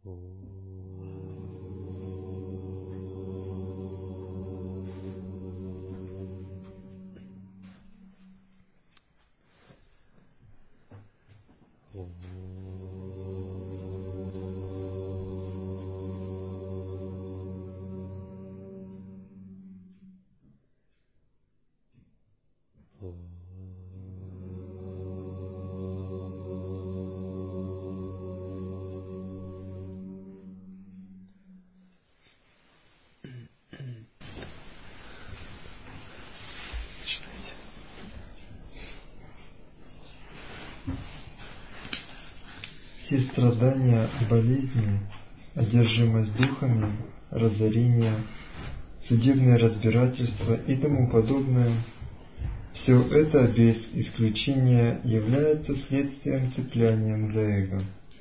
Все страдания, болезни, одержимость духами, разорение, судебные разбирательства и тому подобное, все это без исключения является следствием цепляния за эго.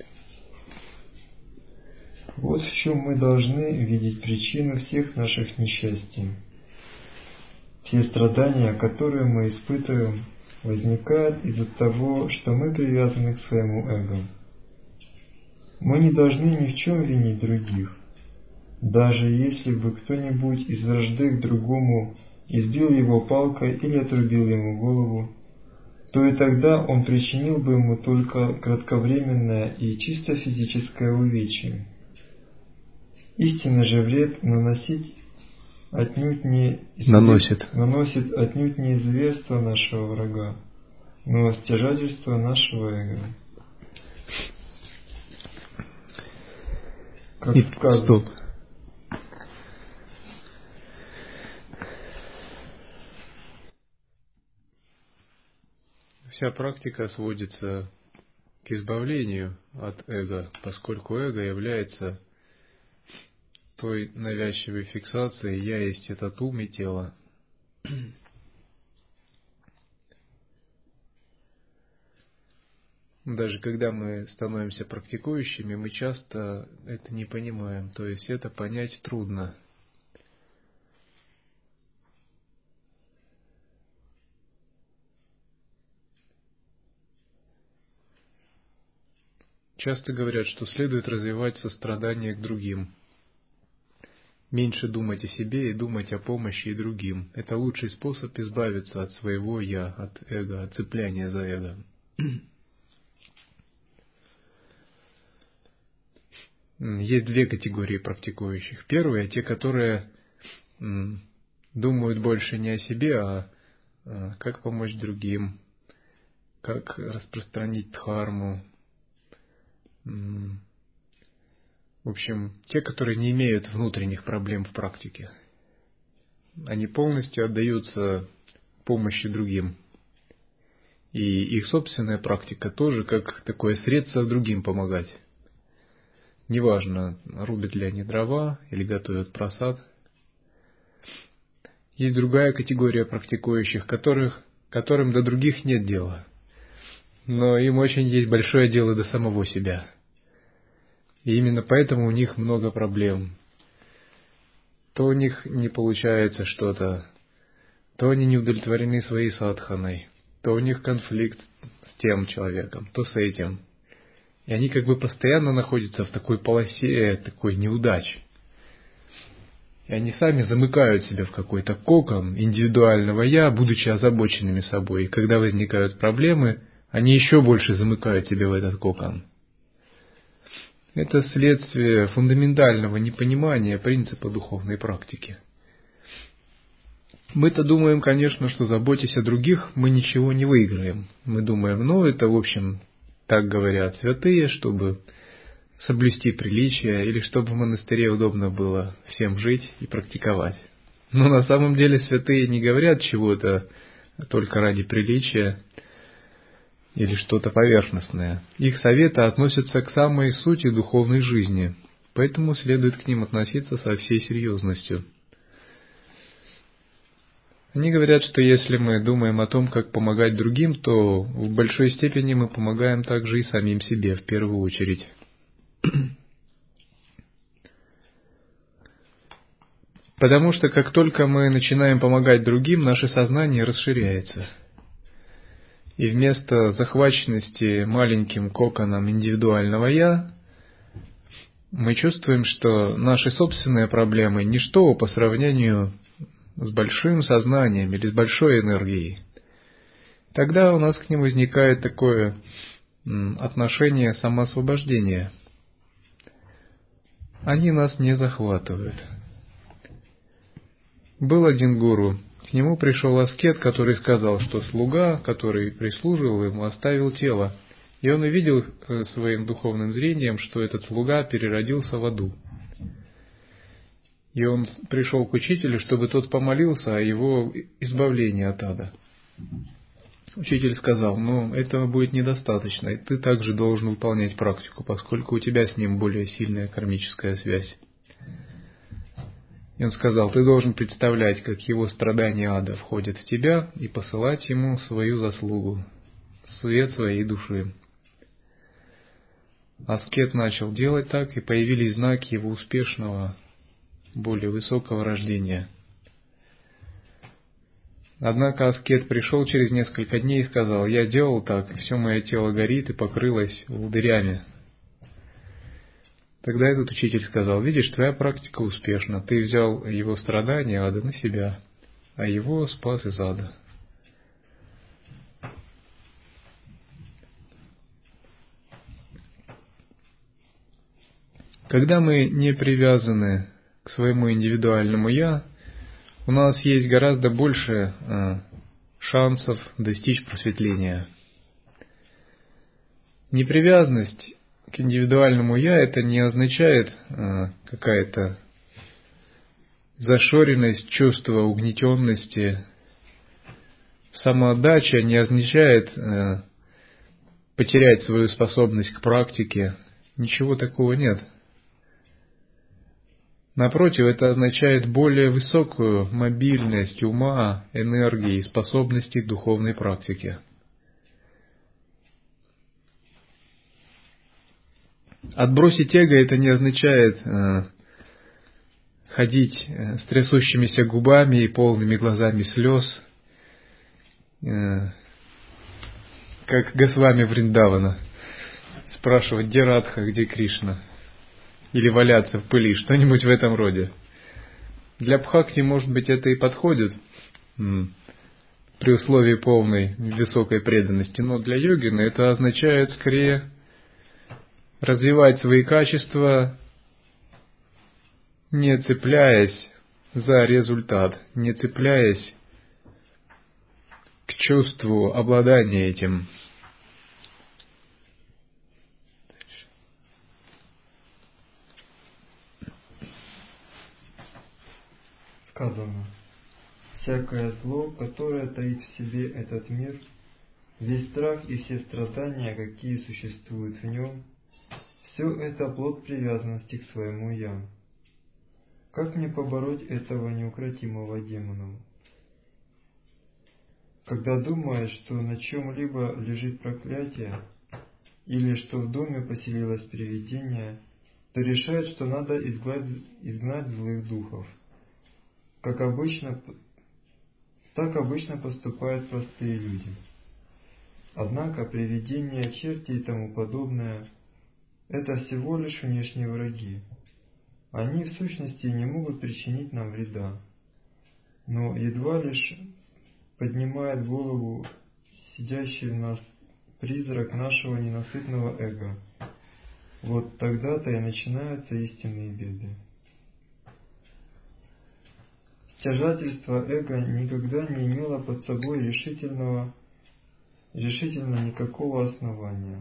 Вот в чем мы должны видеть причину всех наших несчастий. Все страдания, которые мы испытываем, возникают из-за того, что мы привязаны к своему эго. Мы не должны ни в чем винить других. Даже если бы кто-нибудь из вражды к другому избил его палкой или отрубил ему голову, то и тогда он причинил бы ему только кратковременное и чисто физическое увечье. Истинный же вред наносит отнюдь не зверство нашего врага, но стяжательство нашего эго. Как сказано. Вся практика сводится к избавлению от эго, поскольку эго является той навязчивой фиксацией «я есть этот ум и тело». Даже когда мы становимся практикующими, мы часто это не понимаем, то есть это понять трудно. Часто говорят, что следует развивать сострадание к другим. Меньше думать о себе и думать о помощи и другим. Это лучший способ избавиться от своего «я», от эго, от цепляния за эго. Есть две категории практикующих. Первые – те, которые думают больше не о себе, а как помочь другим, как распространить дхарму. В общем, те, которые не имеют внутренних проблем в практике. Они полностью отдаются помощи другим. И их собственная практика тоже как такое средство другим помогать. Неважно, рубят ли они дрова или готовят просад. Есть другая категория практикующих, которым до других нет дела. Но им очень есть большое дело до самого себя. И именно поэтому у них много проблем. То у них не получается что-то, то они не удовлетворены своей садханой, то у них конфликт с тем человеком, то с этим. И они как бы постоянно находятся в такой полосе, такой неудачи. И они сами замыкают себя в какой-то кокон индивидуального «я», будучи озабоченными собой. И когда возникают проблемы, они еще больше замыкают себя в этот кокон. Это следствие фундаментального непонимания принципа духовной практики. Мы-то думаем, конечно, что заботясь о других, мы ничего не выиграем. Мы думаем, это, в общем, так говорят святые, чтобы соблюсти приличие или чтобы в монастыре удобно было всем жить и практиковать. Но на самом деле святые не говорят чего-то только ради приличия или что-то поверхностное. Их советы относятся к самой сути духовной жизни, поэтому следует к ним относиться со всей серьезностью. Они говорят, что если мы думаем о том, как помогать другим, то в большой степени мы помогаем также и самим себе в первую очередь. Потому что как только мы начинаем помогать другим, наше сознание расширяется. И вместо захваченности маленьким коконом индивидуального «я», мы чувствуем, что наши собственные проблемы – ничто по сравнению с большим сознанием или с большой энергией, тогда у нас к ним возникает такое отношение самоосвобождения. Они нас не захватывают. Был один гуру, к нему пришел аскет, который сказал, что слуга, который прислуживал ему, оставил тело. И он увидел своим духовным зрением, что этот слуга переродился в аду. И он пришел к учителю, чтобы тот помолился о его избавлении от ада. Учитель сказал: этого будет недостаточно, и ты также должен выполнять практику, поскольку у тебя с ним более сильная кармическая связь. И он сказал: ты должен представлять, как его страдания ада входят в тебя, и посылать ему свою заслугу, свет своей души. Аскет начал делать так, и появились знаки его успешного, более высокого рождения. Однако аскет пришел через несколько дней и сказал: я делал так, все мое тело горит и покрылось волдырями. Тогда этот учитель сказал: видишь, твоя практика успешна, ты взял его страдания ада на себя, а его спас из ада. Когда мы не привязаны к своему индивидуальному «я», у нас есть гораздо больше шансов достичь просветления. Непривязанность к индивидуальному «я» это не означает какая-то зашоренность, чувство угнетенности. Самоотдача не означает потерять свою способность к практике. Ничего такого нет. Напротив, это означает более высокую мобильность ума, энергии, способностей к духовной практике. Отбросить эго это не означает ходить с трясущимися губами и полными глазами слез, как Госвами Вриндавана, спрашивать, где Радха, где Кришна, или валяться в пыли, что-нибудь в этом роде. Для бхакти, может быть, это и подходит при условии полной высокой преданности, но для йогина это означает скорее развивать свои качества, не цепляясь за результат, не цепляясь к чувству обладания этим. Сказано: всякое зло, которое таит в себе этот мир, весь страх и все страдания, какие существуют в нем, все это плод привязанности к своему «я». Как мне побороть этого неукротимого демона? Когда думаешь, что на чем-либо лежит проклятие, или что в доме поселилось привидение, то решает, что надо изгнать злых духов. Так обычно поступают простые люди. Однако привидения, черти и тому подобное – это всего лишь внешние враги. Они в сущности не могут причинить нам вреда, но едва лишь поднимает голову сидящий в нас призрак нашего ненасытного эго, вот тогда-то и начинаются истинные беды. Стяжательство эго никогда не имело под собой решительно никакого основания.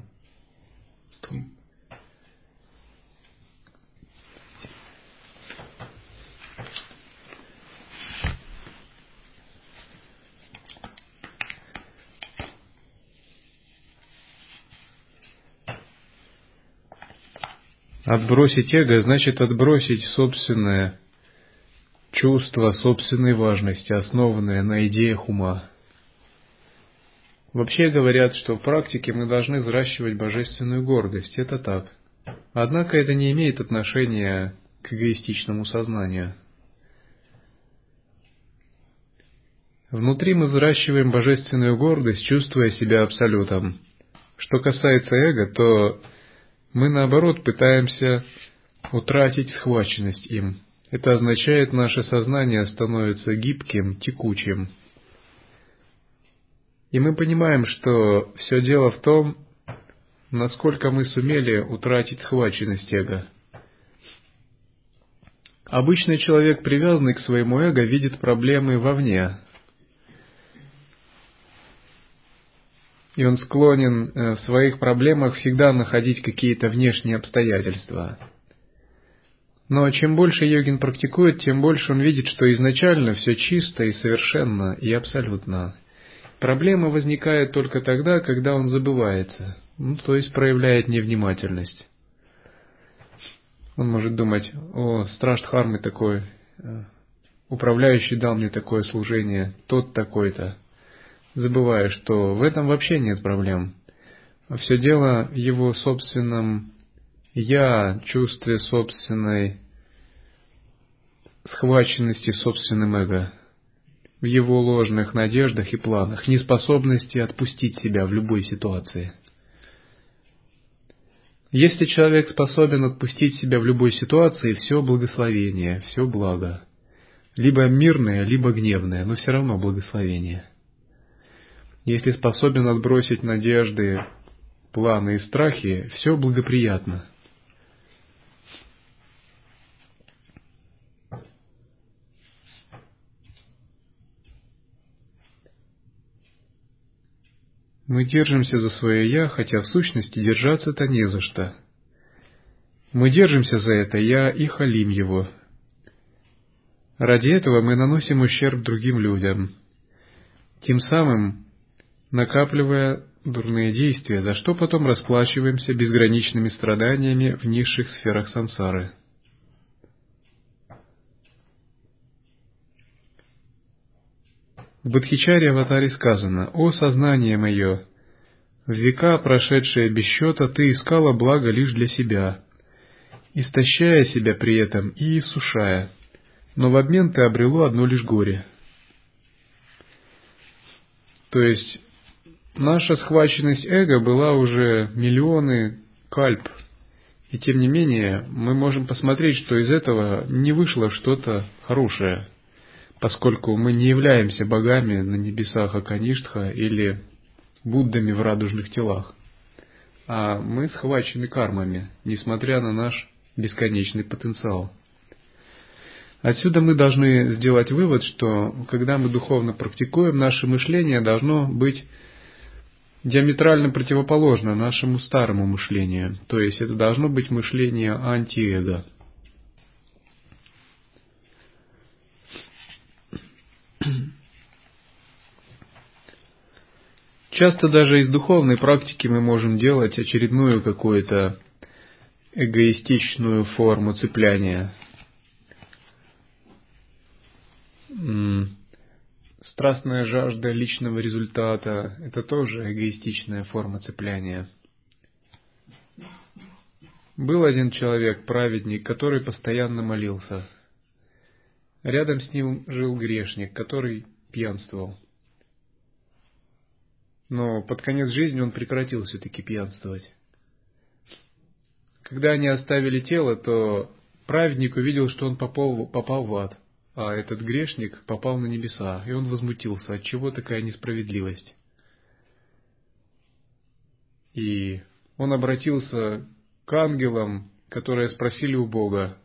Отбросить эго значит отбросить собственное чувство собственной важности, основанное на идеях ума. Вообще говорят, что в практике мы должны взращивать божественную гордость. Это так. Однако это не имеет отношения к эгоистичному сознанию. Внутри мы взращиваем божественную гордость, чувствуя себя абсолютом. Что касается эго, то мы наоборот пытаемся утратить схваченность им. Это означает, наше сознание становится гибким, текучим. И мы понимаем, что все дело в том, насколько мы сумели утратить схваченность эго. Обычный человек, привязанный к своему эго, видит проблемы вовне. И он склонен в своих проблемах всегда находить какие-то внешние обстоятельства. Но чем больше йогин практикует, тем больше он видит, что изначально все чисто и совершенно и абсолютно. Проблема возникает только тогда, когда он забывается, то есть проявляет невнимательность. Он может думать: о, страж Дхармы такой, управляющий дал мне такое служение, тот такой-то, забывая, что в этом вообще нет проблем. А все дело в его собственном «я», чувстве собственной схваченности собственным эго, в его ложных надеждах и планах, неспособности отпустить себя в любой ситуации. Если человек способен отпустить себя в любой ситуации, все благословение, все благо. Либо мирное, либо гневное, но все равно благословение. Если способен отбросить надежды, планы и страхи, все благоприятно. Мы держимся за свое «я», хотя в сущности держаться-то не за что. Мы держимся за это «я» и халим его. Ради этого мы наносим ущерб другим людям, тем самым накапливая дурные действия, за что потом расплачиваемся безграничными страданиями в низших сферах сансары. В Бодхичарья Аватаре сказано: «О сознание мое, в века, прошедшие без счета, ты искала благо лишь для себя, истощая себя при этом и иссушая, но в обмен ты обрело одно лишь горе». То есть наша схваченность эго была уже миллионы кальп, и тем не менее мы можем посмотреть, что из этого не вышло что-то хорошее, поскольку мы не являемся богами на небесах Акаништха или Буддами в радужных телах, а мы схвачены кармами, несмотря на наш бесконечный потенциал. Отсюда мы должны сделать вывод, что когда мы духовно практикуем, наше мышление должно быть диаметрально противоположно нашему старому мышлению, то есть это должно быть мышление антиэго. Часто даже из духовной практики мы можем делать очередную какую-то эгоистичную форму цепляния. Страстная жажда личного результата – это тоже эгоистичная форма цепляния. Был один человек, праведник, который постоянно молился. Рядом с ним жил грешник, который пьянствовал. Но под конец жизни он прекратил все-таки пьянствовать. Когда они оставили тело, то праведник увидел, что он попал в ад, а этот грешник попал на небеса, и он возмутился, отчего такая несправедливость. И он обратился к ангелам, которые спросили у Бога.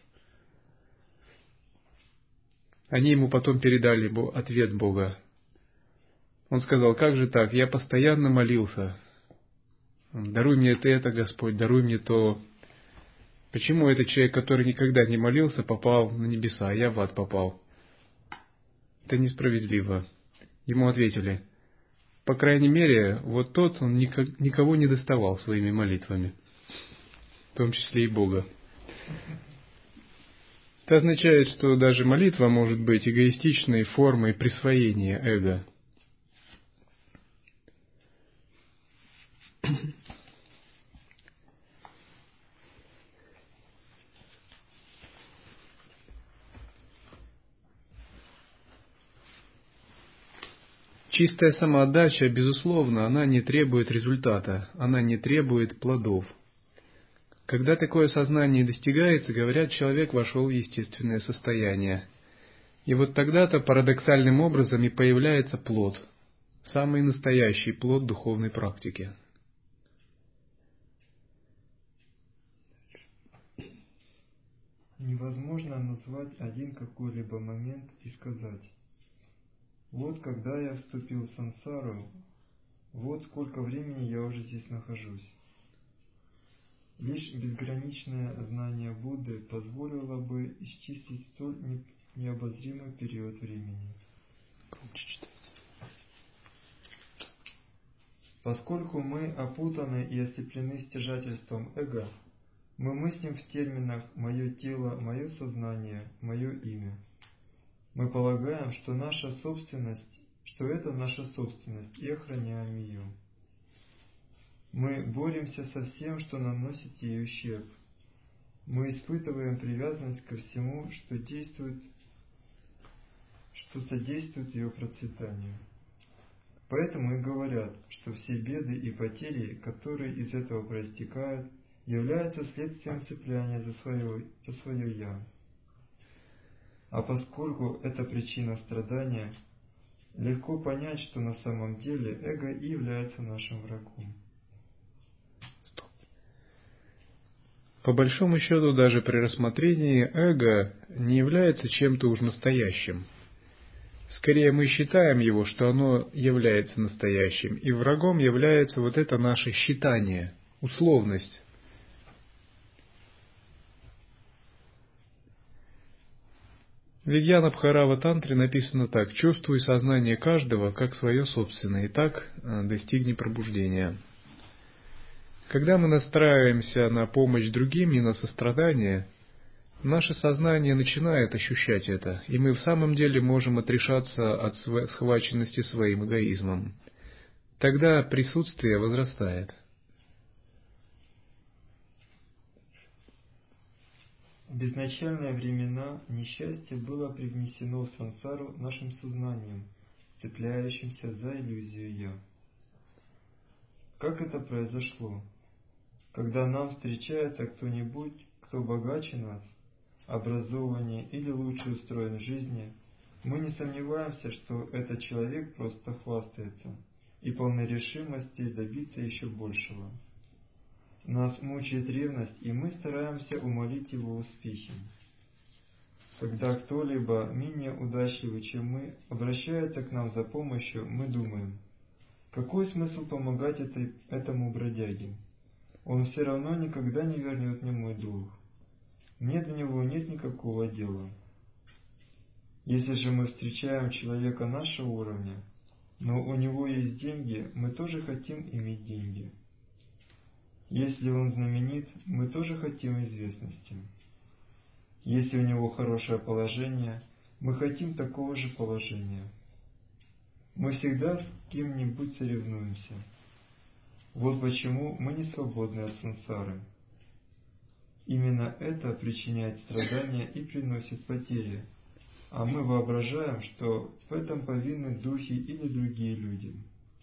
Они ему потом передали ответ Бога. Он сказал: как же так, я постоянно молился. Даруй мне это, Господь, даруй мне то. Почему этот человек, который никогда не молился, попал на небеса, а я в ад попал? Это несправедливо. Ему ответили: по крайней мере, вот тот, он никого не доставал своими молитвами, в том числе и Бога. Это означает, что даже молитва может быть эгоистичной формой присвоения эго. Чистая самоотдача, безусловно, она не требует результата, она не требует плодов. Когда такое сознание достигается, говорят, человек вошел в естественное состояние. И вот тогда-то парадоксальным образом и появляется плод, самый настоящий плод духовной практики. Невозможно назвать один какой-либо момент и сказать: вот когда я вступил в сансару, вот сколько времени я уже здесь нахожусь. Лишь безграничное знание Будды позволило бы исчислить столь необозримый период времени. Поскольку мы опутаны и ослеплены стяжательством эго, мы мыслим в терминах «моё тело», «моё сознание», «моё имя». Мы полагаем, что это наша собственность, и охраняем ее. Мы боремся со всем, что наносит ей ущерб. Мы испытываем привязанность ко всему, что содействует ее процветанию. Поэтому и говорят, что все беды и потери, которые из этого проистекают, являются следствием цепляния за свое «я». А поскольку это причина страдания, легко понять, что на самом деле эго и является нашим врагом. По большому счету, даже при рассмотрении эго не является чем-то уж настоящим. Скорее мы считаем его, что оно является настоящим, и врагом является вот это наше считание, условность. В Вигьяна-Бхарава Тантре написано так: «Чувствуй сознание каждого как свое собственное, и так достигни пробуждения». Когда мы настраиваемся на помощь другим и на сострадание, наше сознание начинает ощущать это, и мы в самом деле можем отрешаться от схваченности своим эгоизмом. Тогда присутствие возрастает. В изначальные времена несчастье было привнесено в сансару нашим сознанием, цепляющимся за иллюзию «я». Как это произошло? Когда нам встречается кто-нибудь, кто богаче нас, образованнее или лучше устроен в жизни, мы не сомневаемся, что этот человек просто хвастается и полны решимости добиться еще большего. Нас мучает ревность, и мы стараемся умолить его успехи. Когда кто-либо менее удачливый, чем мы, обращается к нам за помощью, мы думаем: какой смысл помогать этому бродяге? Он все равно никогда не вернет мне мой долг. Мне до него нет никакого дела. Если же мы встречаем человека нашего уровня, но у него есть деньги, мы тоже хотим иметь деньги. Если он знаменит, мы тоже хотим известности. Если у него хорошее положение, мы хотим такого же положения. Мы всегда с кем-нибудь соревнуемся. Вот почему мы не свободны от сансары. Именно это причиняет страдания и приносит потери, а мы воображаем, что в этом повинны духи или другие люди.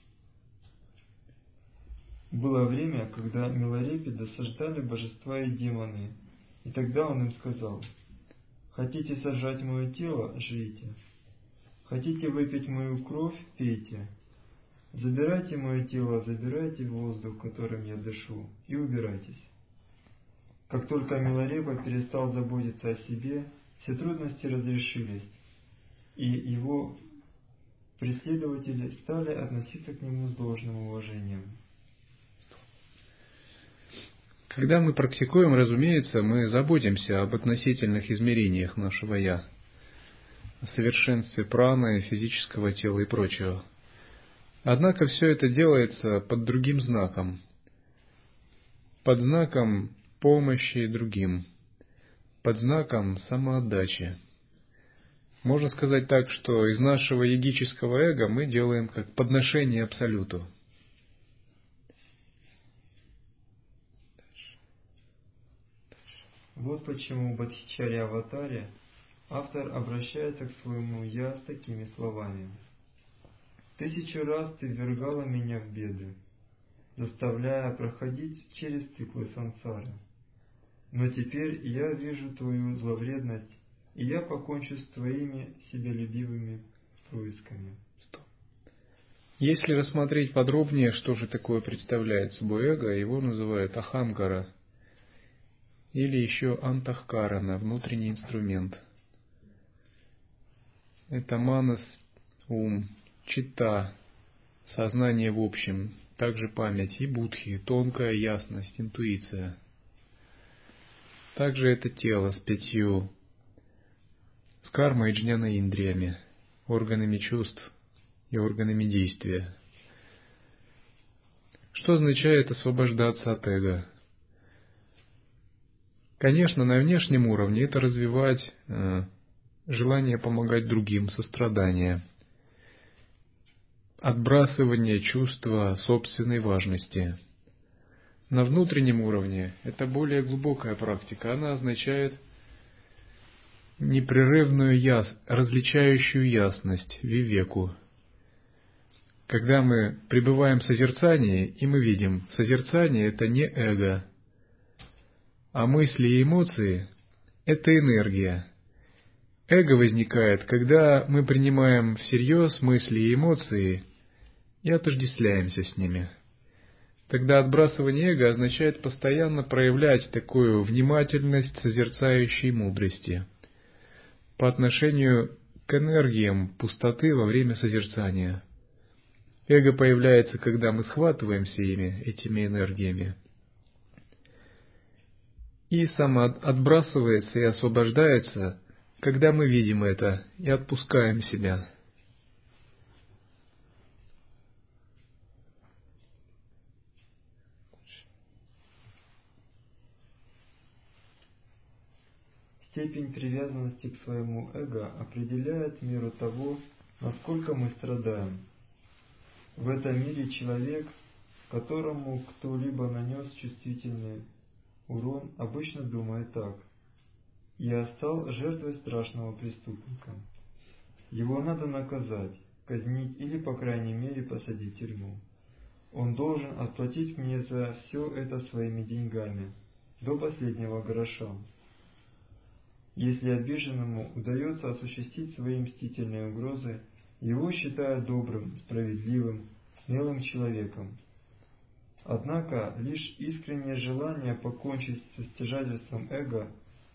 Было время, когда Миларепе досаждали божества и демоны, и тогда он им сказал: «Хотите сожрать мое тело? Жрите. Хотите выпить мою кровь? Пейте. Забирайте мое тело, забирайте воздух, которым я дышу, и убирайтесь». Как только Миларепа перестал заботиться о себе, все трудности разрешились, и его преследователи стали относиться к нему с должным уважением. Когда мы практикуем, разумеется, мы заботимся об относительных измерениях нашего «я», о совершенстве праны, физического тела и прочего. Однако все это делается под другим знаком, под знаком помощи другим, под знаком самоотдачи. Можно сказать так, что из нашего егического эго мы делаем как подношение Абсолюту. Вот почему в Бодхичарья-аватаре автор обращается к своему «я» с такими словами: «1000 раз ты ввергала меня в беды, заставляя проходить через циклы сансары. но теперь я вижу твою зловредность, и я покончу с твоими себялюбивыми происками. Если рассмотреть подробнее, что же такое представляет собой эго, его называют ахамкара, или еще антахкарана, внутренний инструмент. Это манас, ум, читта, сознание в общем, также память и будхи, тонкая ясность, интуиция. Также это тело с 5, с кармой и джняна индриями, органами чувств и органами действия. Что означает освобождаться от эго? Конечно, на внешнем уровне это развивать желание помогать другим, сострадание, отбрасывание чувства собственной важности. На внутреннем уровне это более глубокая практика. Она означает непрерывную различающую ясность, вивеку. Когда мы пребываем в созерцании, и мы видим, созерцание — это не эго, а мысли и эмоции — это энергия. Эго возникает, когда мы принимаем всерьез мысли и эмоции и отождествляемся с ними. Тогда отбрасывание эго означает постоянно проявлять такую внимательность созерцающей мудрости по отношению к энергиям пустоты во время созерцания. Эго появляется, когда мы схватываемся этими энергиями, и самоотбрасывается и освобождается, когда мы видим это и отпускаем себя. Степень привязанности к своему эго определяет меру того, насколько мы страдаем. В этом мире человек, которому кто-либо нанес чувствительный урон, обычно думает так: «Я стал жертвой страшного преступника. Его надо наказать, казнить или, по крайней мере, посадить в тюрьму. Он должен отплатить мне за все это своими деньгами, до последнего гроша». Если обиженному удается осуществить свои мстительные угрозы, его считают добрым, справедливым, смелым человеком. Однако лишь искреннее желание покончить со стяжательством эго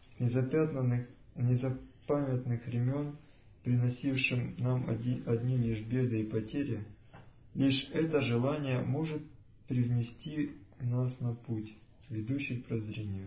незапамятных времен, приносившим нам одни лишь беды и потери, лишь это желание может привнести нас на путь, ведущий к прозрению.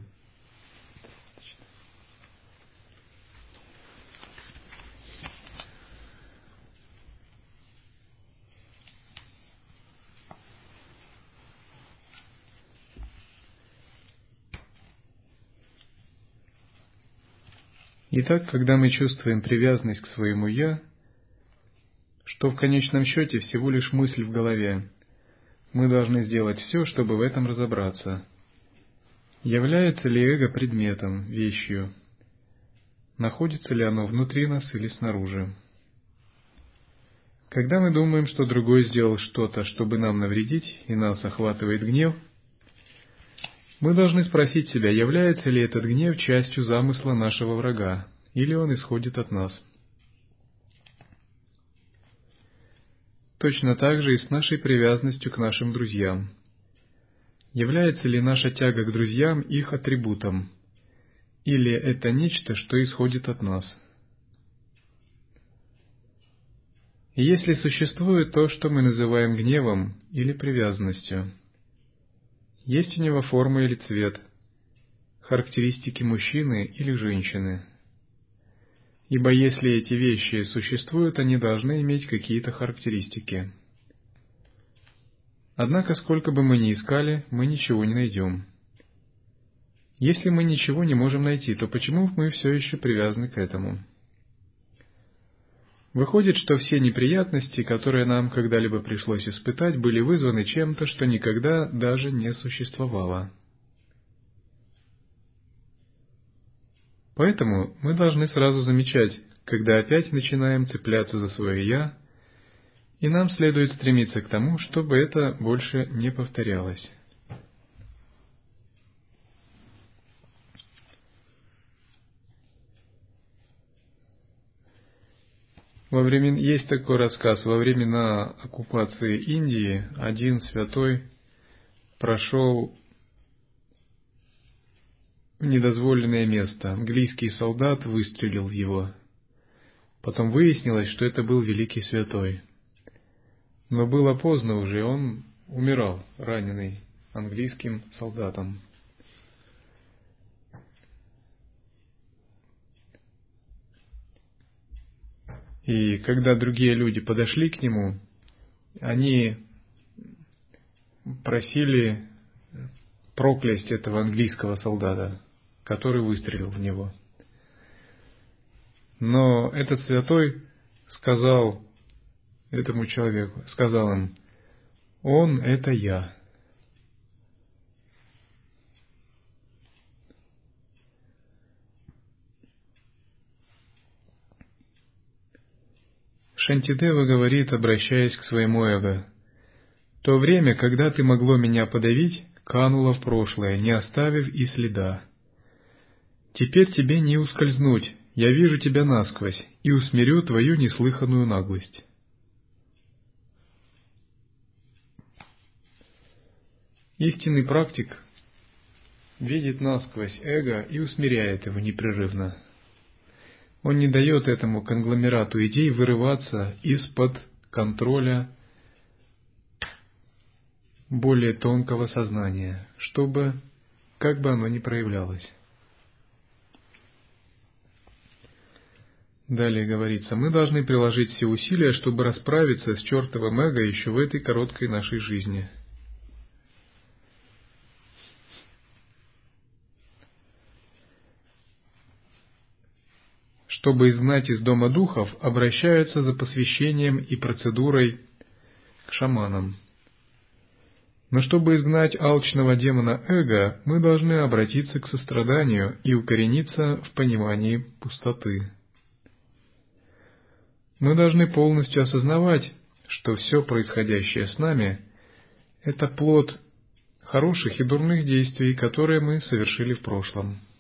Итак, когда мы чувствуем привязанность к своему «я», что в конечном счете всего лишь мысль в голове, мы должны сделать все, чтобы в этом разобраться. Является ли эго предметом, вещью? Находится ли оно внутри нас или снаружи? Когда мы думаем, что другой сделал что-то, чтобы нам навредить, и нас охватывает гнев, мы должны спросить себя, является ли этот гнев частью замысла нашего врага, или он исходит от нас. Точно так же и с нашей привязанностью к нашим друзьям. Является ли наша тяга к друзьям их атрибутом, или это нечто, что исходит от нас? И если существует то, что мы называем гневом или привязанностью, есть у него форма или цвет, характеристики мужчины или женщины. Ибо если эти вещи существуют, они должны иметь какие-то характеристики. Однако, сколько бы мы ни искали, мы ничего не найдем. Если мы ничего не можем найти, то почему мы все еще привязаны к этому? Выходит, что все неприятности, которые нам когда-либо пришлось испытать, были вызваны чем-то, что никогда даже не существовало. Поэтому мы должны сразу замечать, когда опять начинаем цепляться за свое «я», и нам следует стремиться к тому, чтобы это больше не повторялось. Есть такой рассказ. Во времена оккупации Индии один святой прошел в недозволенное место. Английский солдат выстрелил в его. Потом выяснилось, что это был великий святой. Но было поздно уже, он умирал, раненый английским солдатом. И когда другие люди подошли к нему, они просили проклясть этого английского солдата, который выстрелил в него. Но этот святой сказал этому человеку, сказал им: «Он — это я». Шантидева говорит, обращаясь к своему эго: «То время, когда ты могло меня подавить, кануло в прошлое, не оставив и следа. Теперь тебе не ускользнуть, я вижу тебя насквозь и усмирю твою неслыханную наглость». Истинный практик видит насквозь эго и усмиряет его непрерывно. Он не дает этому конгломерату идей вырываться из-под контроля более тонкого сознания, чтобы, как бы оно ни проявлялось. Далее говорится: мы должны приложить все усилия, чтобы расправиться с чертовым эго еще в этой короткой нашей жизни. Чтобы изгнать из дома духов, обращаются за посвящением и процедурой к шаманам. Но чтобы изгнать алчного демона эго, мы должны обратиться к состраданию и укорениться в понимании пустоты. Мы должны полностью осознавать, что все происходящее с нами – это плод хороших и дурных действий, которые мы совершили в прошлом.